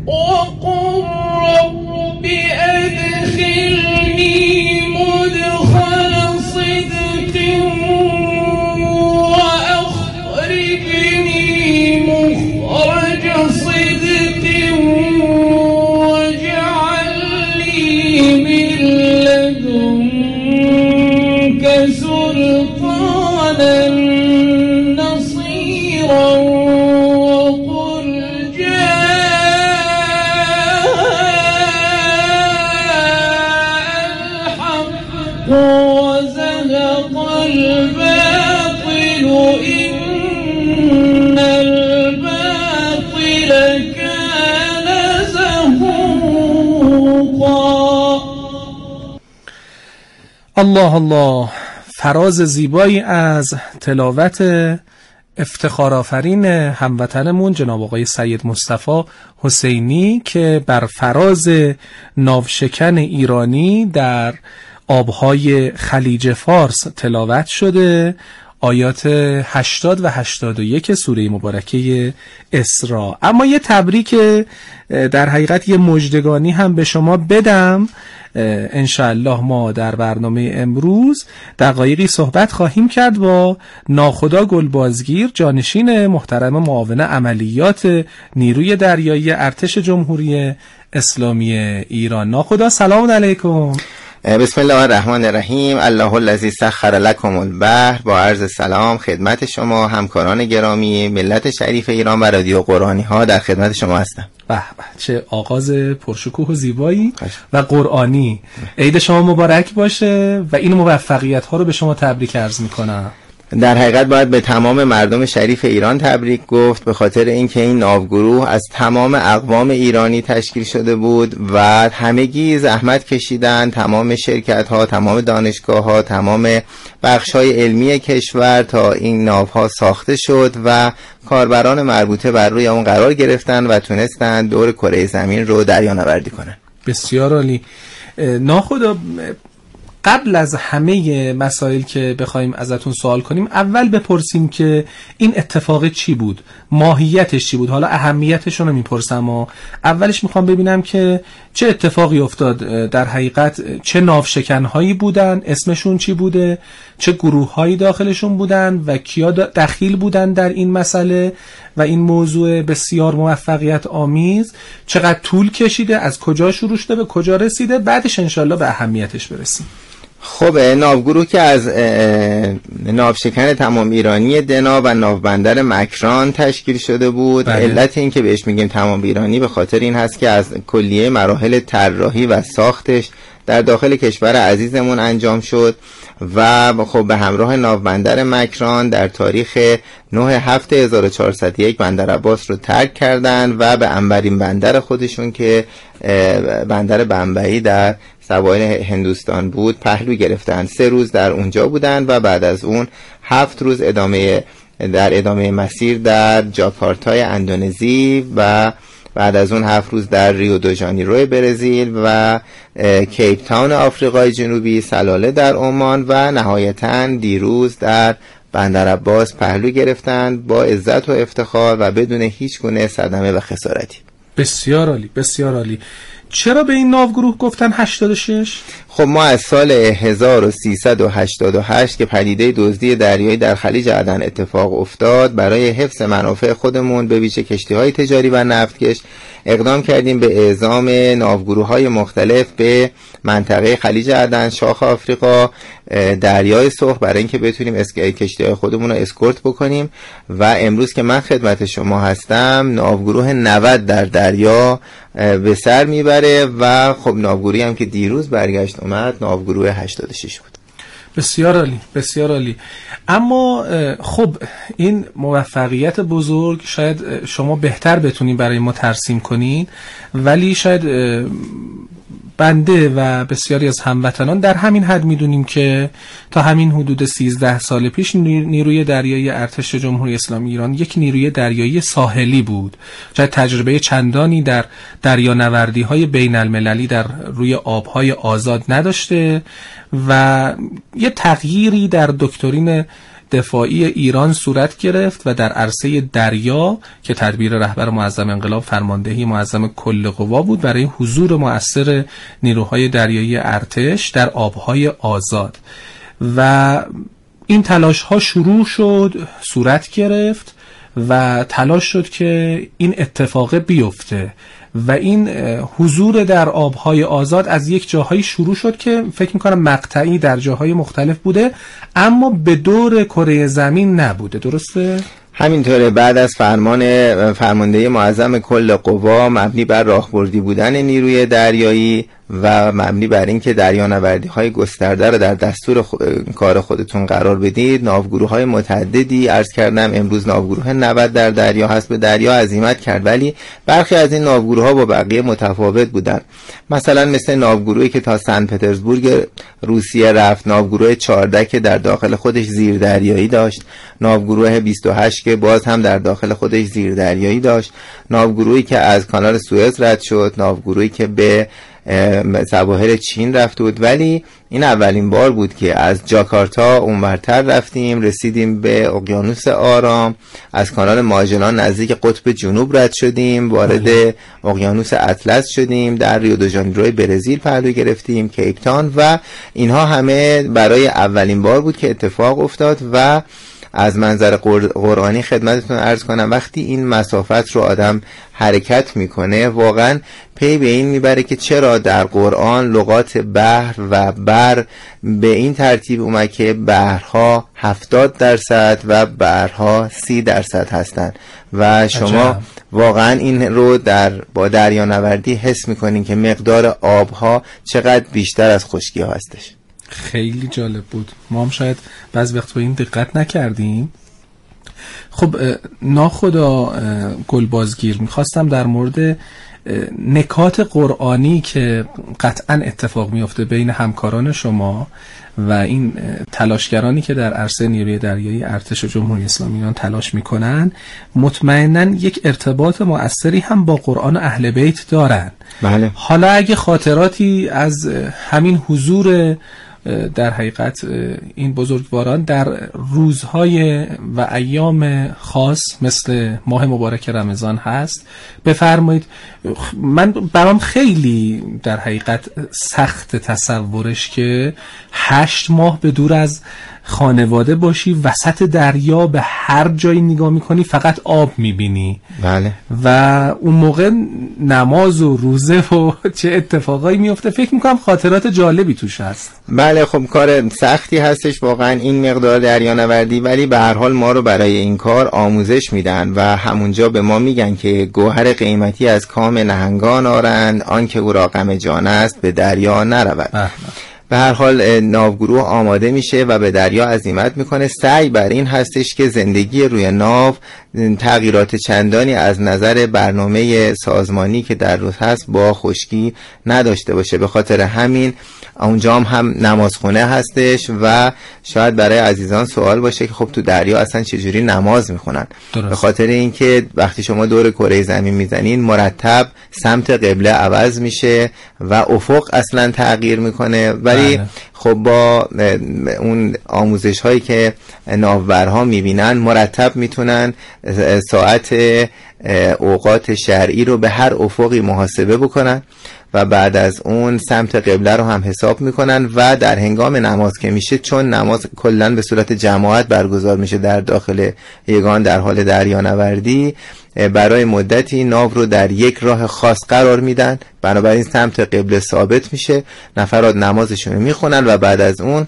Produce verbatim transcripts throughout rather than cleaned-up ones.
وقل رب أدخلني مدخل صدق وأخرجني مخرج صدق واجعل لي من لدنك سلطانا نصيرا وقل جاء الحق وزهق الباطل إن الباطل كان زهوقا. الله الله، فراز زیبایی از تلاوت افتخارآفرین هموطنمون جناب آقای سید مصطفی حسینی که بر فراز ناوشکن ایرانی در آبهای خلیج فارس تلاوت شده، آیات هشتاد و هشتاد و یک سوره مبارکه اسراء. اما یه تبریک در حقیقت یه مژدگانی هم به شما بدم. انشاءالله ما در برنامه امروز دقایقی صحبت خواهیم کرد با ناخدا گلبازگیر، جانشین محترم معاون عملیات نیروی دریایی ارتش جمهوری اسلامی ایران. ناخدا سلام علیکم. بسم الله الرحمن الرحیم. الله الذی سخر لکم البحر. با عرض سلام خدمت شما همکاران گرامی ملت شریف ایران و رادیو قرآنی ها در خدمت شما هستم. به به، چه آغاز پرشکوه و زیبایی و قرآنی. عید شما مبارک باشه و این موفقیت ها رو به شما تبریک عرض میکنم. در حقیقت باید به تمام مردم شریف ایران تبریک گفت، به خاطر اینکه این ناوگروه از تمام اقوام ایرانی تشکیل شده بود و همگی زحمت کشیدن، تمام شرکت ها، تمام دانشگاه ها، تمام بخش های علمی کشور تا این ناوها ساخته شد و کاربران مربوطه بر روی اون قرار گرفتن و تونستن دور کره زمین رو دریانوردی کنن. بسیار عالی. ناخدا قبل از همه مسائل که بخوایم ازتون سوال کنیم، اول بپرسیم که این اتفاق چی بود، ماهیتش چی بود. حالا اهمیتشون رو میپرسم و اولش میخوام ببینم که چه اتفاقی افتاد، در حقیقت چه ناوشکنهایی بودن، اسمشون چی بوده، چه گروههایی داخلشون بودن و کیا دخیل بودن در این مسئله و این موضوع بسیار موفقیت آمیز چقدر طول کشیده، از کجا شروع شده به کجا رسیده، بعدش انشالله به اهمیتش برسیم. خب ناوگروه که از ناوشکن تمام ایرانی دنا و ناوبندر مکران تشکیل شده بود. بله. علت این که بهش میگیم تمام ایرانی به خاطر این هست که از کلیه مراحل طراحی و ساختش در داخل کشور عزیزمون انجام شد و خب به همراه ناوبندر مکران در تاریخ نه هفته هزار و چهارصد و یک بندر عباس رو ترک کردن و به عنبرین بندر خودشون که بندر بمبئی در سواحل هندوستان بود پهلو گرفتن. سه روز در اونجا بودن و بعد از اون هفت روز ادامه در ادامه مسیر در جاکارتای اندونزی و بعد از اون هفت روز در ریو دو ژانیرو برزیل و کیپ تاون آفریقای جنوبی، سلاله در عمان و نهایتاً دیروز در بندر عباس پهلو گرفتند با عزت و افتخار و بدون هیچ گونه صدمه و خسارتی. بسیار عالی، بسیار عالی. چرا به این ناوگروه گفتن هشتاد و شش؟ خب ما از سال هزار و سیصد و هشتاد و هشت که پدیده دزدی دریایی در خلیج عدن اتفاق افتاد، برای حفظ منافع خودمون به ویژه کشتی‌های تجاری و نفتکش اقدام کردیم به اعزام ناوگروه‌های مختلف به منطقه خلیج عدن، شاخ آفریقا، دریای سرخ، برای اینکه بتونیم کشتی‌های خودمون رو اسکورت بکنیم و امروز که من خدمت شما هستم ناوگروه نود در دریا به سر میبره و خب ناوگروهی هم که دیروز برگشت اومد ناوگروه هشتاد و شش بود. بسیار عالی، بسیار عالی. اما خب این موفقیت بزرگ شاید شما بهتر بتونین برای ما ترسیم کنین، ولی شاید بنده و بسیاری از هموطنان در همین حد میدونیم که تا همین حدود سیزده سال پیش نیروی دریایی ارتش جمهوری اسلامی ایران یک نیروی دریایی ساحلی بود. شاید تجربه چندانی در دریانوردی های بین المللی در روی آبهای آزاد نداشته و یه تغییری در دکترین دفاعی ایران صورت گرفت و در عرصه دریا که تدبیر رهبر معظم انقلاب فرماندهی معظم کل قوا بود برای حضور مؤثر نیروهای دریایی ارتش در آبهای آزاد و این تلاش ها شروع شد، صورت گرفت و تلاش شد که این اتفاق بیفته و این حضور در آبهای آزاد از یک جاهایی شروع شد که فکر میکنم مقطعی در جاهای مختلف بوده اما به دور کره زمین نبوده. درسته؟ همینطوره. بعد از فرمان فرمانده معظم کل قوا مبنی بر راهبردی بودن نیروی دریایی و مبنی بر این که دریانوردی های گسترده رو در دستور خ... کار خودتون قرار بدید، ناوگروه های متعددی عرض کردم امروز ناوگروه نود در دریا هست به دریا عزیمت کرد، ولی برخی از این ناوگروه ها با بقیه متفاوت بودن. مثلا مثل ناوگروهی که تا سن پترزبورگ روسیه رفت، ناوگروه چهارده که در داخل خودش زیردریایی داشت، ناوگروه بیست و هشت که باز هم در داخل خودش زیردریایی داشت، ناوگروهی که از کانال سوئز رد شد، ناوگروهی که به سواحل چین رفت بود. ولی این اولین بار بود که از جاکارتا اونورتر رفتیم، رسیدیم به اقیانوس آرام، از کانال ماجلان نزدیک قطب جنوب رد شدیم، وارد اقیانوس اطلس شدیم، در ریو دو ژانیرو برزیل پهلو گرفتیم، کیپ تاون و اینها همه برای اولین بار بود که اتفاق افتاد. و از منظر قرآنی خدمتتون عرض کنم وقتی این مسافت رو آدم حرکت میکنه واقعا پی به این میبره که چرا در قرآن لغات بحر و بر به این ترتیب اومد که بحرها هفتاد درصد و برها سی درصد هستند و شما عجب. واقعا این رو در با دریانوردی حس میکنین که مقدار آبها چقدر بیشتر از خشکی ها هستش. خیلی جالب بود. ما هم شاید بعض وقت به این دقت نکردیم. خب ناخدا گلبازگیر میخواستم در مورد نکات قرآنی که قطعا اتفاق میفته بین همکاران شما و این تلاشگرانی که در عرصه نیروی دریایی ارتش جمهوری اسلامی ایران تلاش میکنن مطمئناً یک ارتباط مؤثری هم با قرآن و اهل بیت دارن. بله. حالا اگه خاطراتی از همین حضور در حقیقت این بزرگواران در روزهای و ایام خاص مثل ماه مبارک رمضان هست بفرمایید. من برام خیلی در حقیقت سخت تصورش که هشت ماه به دور از خانواده باشی، وسط دریا به هر جایی نگاه میکنی فقط آب میبینی. بله. و اون موقع نماز و روزه و چه اتفاقایی میفته. فکر میکنم خاطرات جالبی توش هست. بله خب کار سختی هستش واقعا این مقدار دریانوردی، ولی به هر حال ما رو برای این کار آموزش میدن و همونجا به ما میگن که گوهر قیمتی از کام نهنگان آرند، آن که او را غم جان است به دریا نرود. به هر حال ناوگروه آماده میشه و به دریا عزیمت میکنه. سعی بر این هستش که زندگی روی ناو تغییرات چندانی از نظر برنامه سازمانی که در روز هست با خشکی نداشته باشه. به خاطر همین اونجا هم, هم نمازخونه هستش و شاید برای عزیزان سوال باشه که خب تو دریا اصلا چجوری نماز میخونن. به خاطر اینکه وقتی شما دور کره زمین میزنین مرتب سمت قبله عوض میشه و افق اصلا تغییر میکنه، ولی بله. خب با اون آموزش هایی که ناوبرها میبینن مرتب میتونن ساعت اوقات شرعی رو به هر افقی محاسبه بکنن و بعد از اون سمت قبله رو هم حساب میکنن و در هنگام نماز که میشه، چون نماز کلن به صورت جماعت برگزار میشه در داخل یگان در حال دریانوردی، برای مدتی ناو رو در یک راه خاص قرار میدن، بنابراین سمت قبله ثابت میشه، نفرات نمازشون میخونن و بعد از اون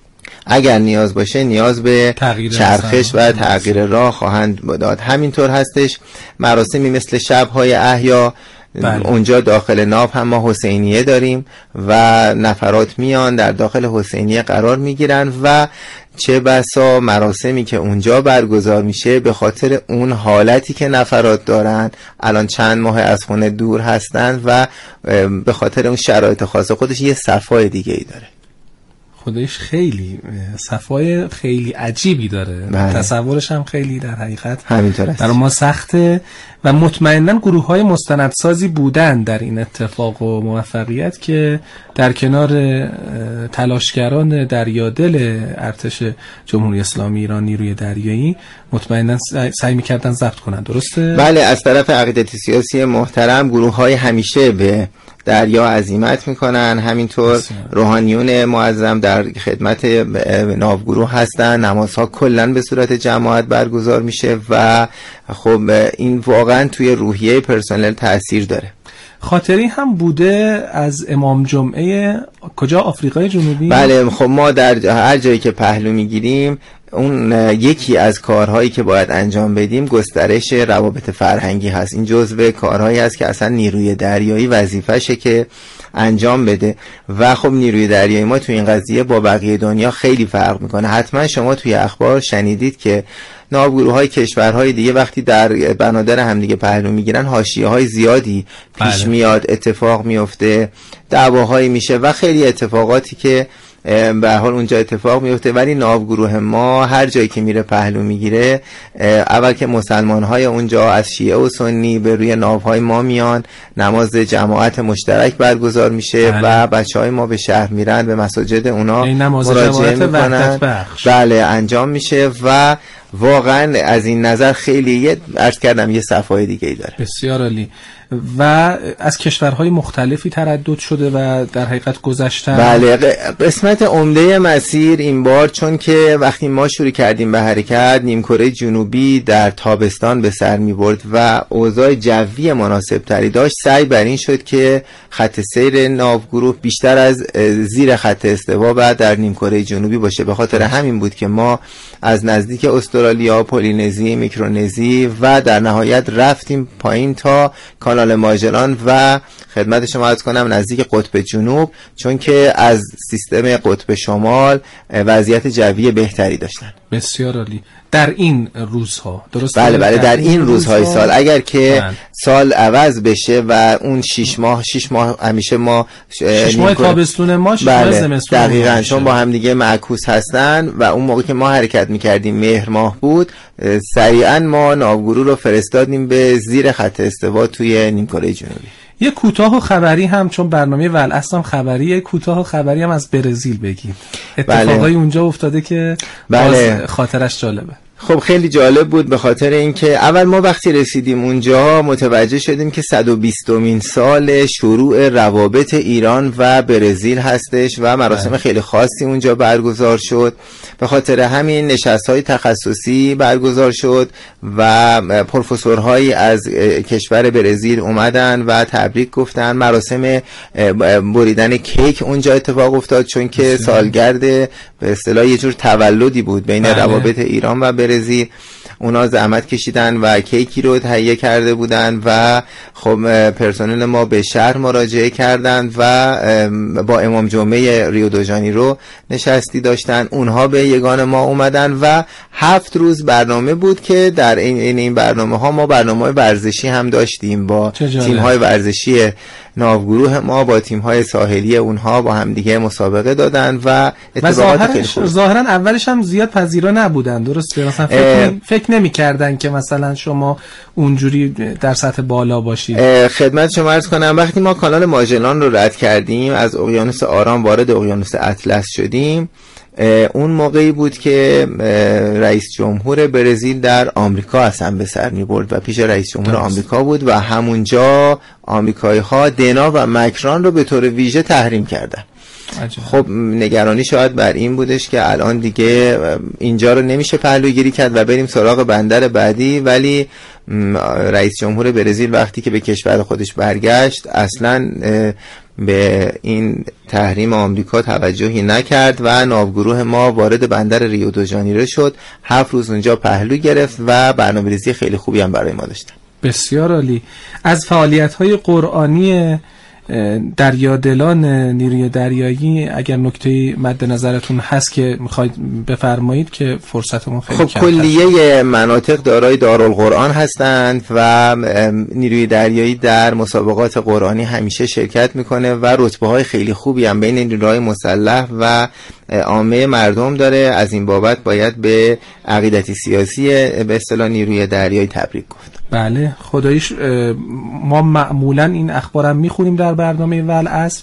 اگر نیاز باشه نیاز به چرخش و تغییر راه خواهند داد. همینطور هستش مراسمی مثل شب‌های احیا. بله. اونجا داخل ناو هم ما حسینیه داریم و نفرات میان در داخل حسینیه قرار میگیرن و چه بسا مراسمی که اونجا برگزار میشه به خاطر اون حالتی که نفرات دارن، الان چند ماه از خونه دور هستن و به خاطر اون شرایط خاص خودش یه صفای دیگه ای داره. خودش خیلی صفای خیلی عجیبی داره. بله. تصورش هم خیلی در حقیقت همینطور است. برای ما سخته و مطمئناً گروه‌های مستندسازی بودن در این اتفاق و موفقیت که در کنار تلاشگران دریادل ارتش جمهوری اسلامی ایران نیروی دریایی مطمئناً سعی می‌کردن ضبط کنن. درسته؟ بله، از طرف عقیدتی سیاسی محترم گروه‌های همیشه به دریا عزیمت میکنن، همینطور روحانیون معظم در خدمت ناوگروه هستن، نمازها کلن به صورت جماعت برگزار میشه و خب این واقعا توی روحیه پرسنل تأثیر داره. خاطری هم بوده از امام جمعه کجا؟ آفریقای جنوبی؟ بله، خب ما در هر جایی که پهلو میگیریم اون یکی از کارهایی که باید انجام بدیم گسترش روابط فرهنگی هست. این جزو کارهایی هست که اصلا نیروی دریایی وظیفشه که انجام بده و خب نیروی دریایی ما توی این قضیه با بقیه دنیا خیلی فرق میکنه. حتما شما توی اخبار شنیدید که ناوگروه‌های کشورهای دیگه وقتی در بنادر همدیگه پهلو میگیرن حاشیه‌های زیادی پیش بله. میاد، اتفاق میفته، دعواهایی میشه و خیلی اتفاقاتی که به حال اونجا اتفاق میفته. ولی ناوگروه ما هر جایی که میره پهلو میگیره، اول که مسلمان‌های اونجا از شیعه و سنی به روی ناوهای ما میان، نماز جماعت مشترک برگزار میشه بله. و بچهای ما به شهر میرن، به مساجد اونا مراجعه میکنن، بله انجام میشه و واقعا از این نظر خیلی عرض کردم یه صفای دیگه ای داره. بسیار عالی. و از کشورهای مختلفی تردد شده و در حقیقت گذشتن. بله، قسمت عمده مسیر این بار چون که وقتی ما شروع کردیم به حرکت نیمکره جنوبی در تابستان به سر می برد و اوضاع جوی مناسب تری داشت، سعی بر این شد که خط سیر ناوگروه بیشتر از زیر خط استوا و در نیمکره جنوبی باشه. به خاطر همین بود که ما از نزدیک استرالیا، پولینزی، میکرونزی و در نهایت رفتیم پایین تا کانال ماجلان و خدمت شما عرض کنم نزدیک قطب جنوب، چون که از سیستم قطب شمال وضعیت جوی بهتری داشتن. بسیار عالی. در این روزها درسته؟ بله بله، در, در این روزهای روزها... سال اگر که من. سال عوض بشه و اون شش ماه شش ماه همیشه ما شش ماه تابستون ما شش ماه زمستون دقیقاً چون با هم دیگه معکوس هستن و اون موقع که ما حرکت میکردیم مهر ماه بود، سریعا ما ناوگروه رو فرستادیم به زیر خط استوا توی نیمکره جنوبی. یه کوتاه و خبری هم چون برنامه والعصر هم خبریه، کوتاه و خبری هم از برزیل بگید. اتفاقای بله. اونجا افتاده که بله. خاطرش جالبه. خب خیلی جالب بود به خاطر اینکه اول ما وقتی رسیدیم اونجا متوجه شدیم که صد و بیستمین سال شروع روابط ایران و برزیل هستش و مراسم بله. خیلی خاصی اونجا برگزار شد. به خاطر همین نشست‌های تخصصی برگزار شد و پروفسورهایی از کشور برزیل اومدن و تبریک گفتن. مراسم بریدن کیک اونجا اتفاق افتاد چون که سالگرد به اصطلاح یه جور تولدی بود بین بله. روابط ایران و برزیل. اونا زحمت کشیدن و کیکی رو تهیه کرده بودن و خب پرسنل ما به شهر مراجعه کردند و با امام جمعه ریو دو ژانیرو نشستی داشتن. اونها به یگان ما اومدن و هفت روز برنامه بود که در این این, این برنامه ها ما برنامه ورزشی هم داشتیم با تیم های ورزشی ناوگروه ما با تیم های ساحلی اونها با هم دیگه مسابقه دادن و اتفاقات خیلی خوب. ظاهرا اولش هم زیاد پذیرا نبودن، درسته؟ مثلا فکر, فکر نمی کردن که مثلا شما اونجوری در سطح بالا باشید. خدمت شما عرض کنم وقتی ما کانال ماجلان رو رد کردیم از اقیانوس آرام وارد اقیانوس اطلس شدیم، اون موقعی بود که رئیس جمهور برزیل در آمریکا اصلا به سر می برد و پیش رئیس جمهور آمریکا بود و همونجا آمریکایی ها دنا و مکران رو به طور ویژه تحریم کردن. عجب. خب نگرانی شاید بر این بودش که الان دیگه اینجا رو نمیشه پهلوگیری کرد و بریم سراغ بندر بعدی، ولی رئیس جمهور برزیل وقتی که به کشور خودش برگشت اصلا به این تحریم آمریکا توجهی نکرد و ناوگروه ما وارد بندر ریو دو ژانیرو شد. هفت روز اونجا پهلو گرفت و برنامه‌ریزی خیلی خوبی هم برای ما داشتن. بسیار عالی. از فعالیت‌های قرآنی دریادلان نیروی دریایی اگر نکته مد نظرتون هست که میخواید بفرمایید که فرصتمون خیلی خب کلیه مناطق دارای دارالقرآن هستند و نیروی دریایی در مسابقات قرآنی همیشه شرکت میکنه و رتبه های خیلی خوبی هم بین نیروهای مسلح و عامه مردم داره. از این بابت باید به عقیدتی سیاسی به اصطلاح نیروی دریایی تبریک گفت. بله خداییش ما معمولا این اخبارم میخونیم در برنامه والعصر.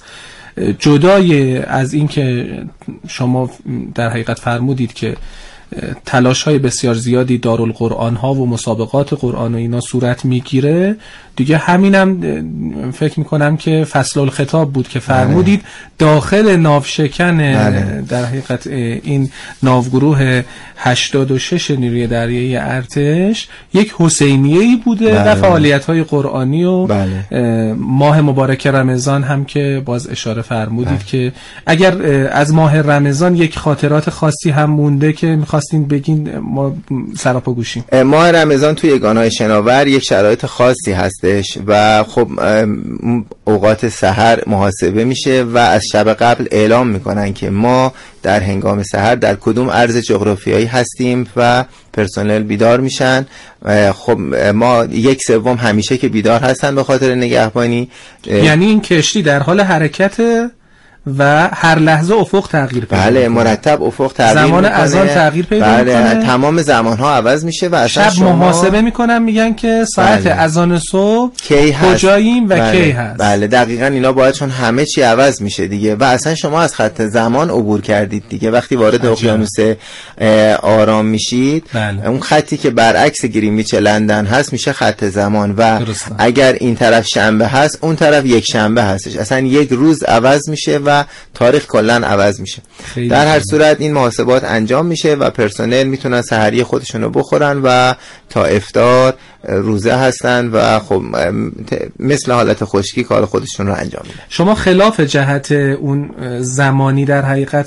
جدای از این که شما در حقیقت فرمودید که تلاش های بسیار زیادی دارالقرآن ها و مسابقات قرآن و اینا صورت میگیره دیگه، همینم فکر میکنم که فصل الخطاب بود که فرمودید داخل ناوشکن در حقیقت این ناوگروه هشتاد و شش نیروی دریایی ارتش یک حسینیه‌ای بوده بله. و فعالیت های قرآنی و بله. ماه مبارک رمضان هم که باز اشاره فرمودید بله. که اگر از ماه رمضان یک خاطرات خاصی هم مونده که میخواستین بگین ما سراپا گوشیم. ماه رمضان توی یگانهای شناور یک شرایط خاصی هست و خب اوقات سحر محاسبه میشه و از شب قبل اعلام میکنن که ما در هنگام سحر در کدوم ارض جغرافیایی هستیم و پرسنل بیدار میشن. خب ما یک سوم همیشه که بیدار هستن به خاطر نگهبانی. یعنی این کشتی در حال حرکت و هر لحظه افق تغییر پیدا بله مرتب افق تغییر زمان اذان تغییر پیدا بله میکنه. تمام زمان ها عوض میشه و شب شما محاسبه میکنن میگن که ساعت بله. اذان صبح کجاییم و بله. کی هست. بله دقیقاً اینا باید، چون همه چی عوض میشه دیگه و اصلا شما از خط زمان عبور کردید دیگه. وقتی وارد اقیانوس آرام میشید بله. اون خطی که برعکس گرینویچ لندن هست میشه خط زمان و درسته. اگر این طرف شنبه هست اون طرف یک شنبه هستش، اصلا یک روز عوض میشه و تاریخ کلن عوض میشه. در هر صورت این محاسبات انجام میشه و پرسنل میتونن سحری خودشونو بخورن و تا افطار روزه هستن و خب مثل حالت خشکی کار خودشون رو انجام میدن. شما خلاف جهت اون زمانی در حقیقت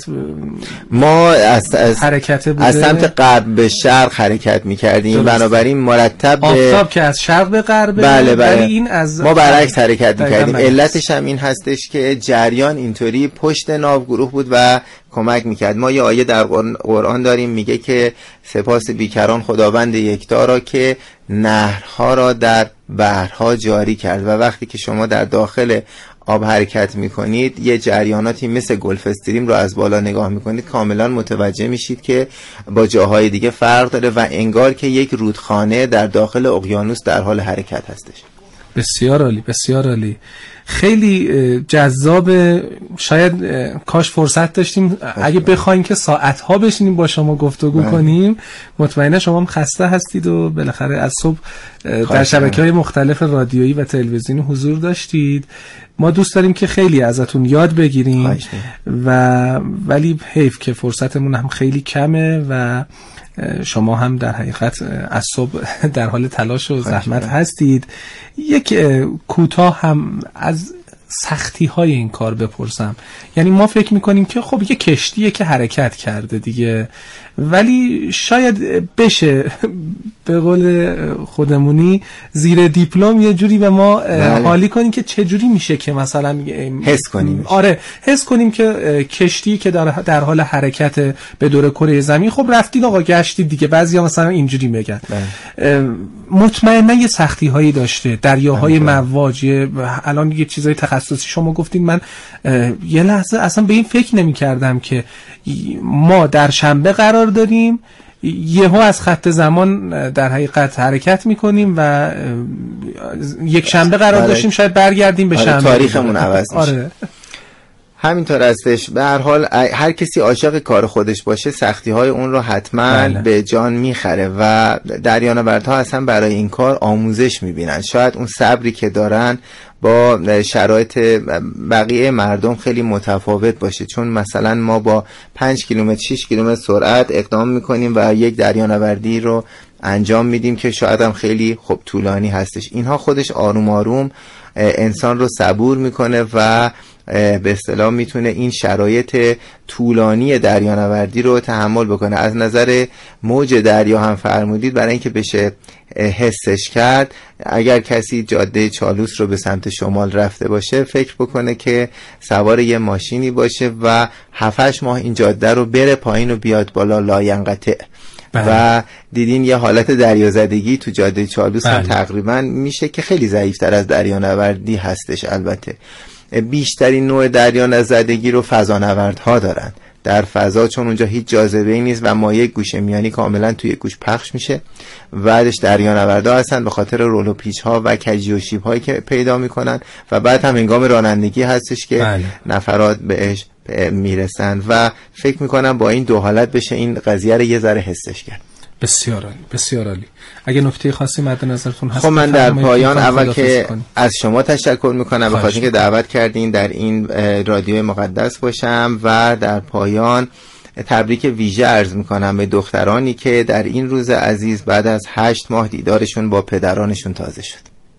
ما از, از حرکت بوده؟ از سمت غرب به شرق حرکت میکردیم، بنابراین مرتب آفتاب که از شرق به غرب بله بله. این از ما برعکس حرکت میکردیم. علتش هم این هستش که جریان اینطوری پشت ناوگروه بود و کمک میکرد. ما یه آیه در قرآن داریم میگه که سپاس بیکران خداوند یکتا را که نهرها را در بحرها جاری کرد. و وقتی که شما در داخل آب حرکت میکنید یه جریاناتی مثل گلف استریم رو از بالا نگاه میکنید کاملا متوجه میشید که با جاهای دیگه فرق داره و انگار که یک رودخانه در داخل اقیانوس در حال حرکت هستش. بسیار عالی بسیار عالی، خیلی جذاب. شاید کاش فرصت داشتیم اگه بخوایم که ساعتها بشینیم با شما گفتگو بله. کنیم. مطمئنه شما هم خسته هستید و بالاخره از صبح در شبکه‌های مختلف رادیویی و تلویزیونی حضور داشتید. ما دوست داریم که خیلی ازتون یاد بگیریم و ولی حیف که فرصتمون هم خیلی کمه و شما هم در حقیقت از صبح در حال تلاش و زحمت هستید. یک کوتاه هم از سختی های این کار بپرسم. یعنی ما فکر میکنیم که خب یه کشتیه که حرکت کرده دیگه، ولی شاید بشه به قول خودمونی زیر دیپلم یه جوری به ما حالی کنیم که چه جوری میشه که مثلا حس کنیم. آره حس کنیم که کشتی که در, در حال حرکت به دور کره زمین، خب رفتید آقا گشتید دیگه. بعضیا مثلا اینجوری میگن. مطمئنا یه سختی هایی داشته، دریاهای مواج. الان یه چیزای تخصصی شما گفتین، من یه لحظه اصلا به این فکر نمی کردم که ما در شنبه قرار داریم یهو از خط زمان در حقیقت حرکت میکنیم و یک شنبه قرار داشتیم شاید برگردیم به آره شنبه. تاریخمون عوض میشه. آره. همینطور هستش. به هر حال هر کسی عاشق کار خودش باشه سختی های اون رو حتما بله. به جان میخره و دریانوردها اصلا برای این کار آموزش میبینن. شاید اون صبری که دارن با شرایط بقیه مردم خیلی متفاوت باشه، چون مثلا ما با پنج کیلومتر شش کیلومتر سرعت اقدام میکنیم و یک دریانوردی رو انجام میدیم که شاید هم خیلی خب طولانی هستش. اینها خودش آروم آروم انسان رو صبور میکنه و به اصطلاح میتونه این شرایط طولانی دریانوردی رو تحمل بکنه. از نظر موج دریا هم فرمودید، برای اینکه بشه حسش کرد، اگر کسی جاده چالوس رو به سمت شمال رفته باشه فکر بکنه که سوار یه ماشینی باشه و هفتش ماه این جاده رو بره پایین و بیاد بالا لاینقطع. بله. و دیدین یه حالت دریازدگی تو جاده چالوس بله. هم تقریبا میشه که خیلی ضعیفتر از دریانوردی هستش. البته بیشترین نوع دریانوردی رو فضانوردها دارن. در فضا چون اونجا هیچ جاذبه‌ای نیست و مایع گوشه میانی کاملا توی گوش پخش میشه، بعدش دریانوردها هستن به خاطر رول و پیچ ها و کجی و شیب هایی که پیدا میکنن و بعد هم هنگام رانندگی هستش که بله. نفرات بهش میرسن و فکر میکنم با این دو حالت بشه این قضیه رو یه ذره حسش کرد. بسیار عالی، بسیار عالی. اگه نکته خاصی مد نظرتون هست خب من در پایان اول که کنی. از شما تشکر میکنم به خاطر اینکه دعوت کردین در این رادیو مقدس باشم و در پایان تبریک ویژه عرض میکنم به دخترانی که در این روز عزیز بعد از هشت ماه دیدارشون با پدرانشون تازه شد.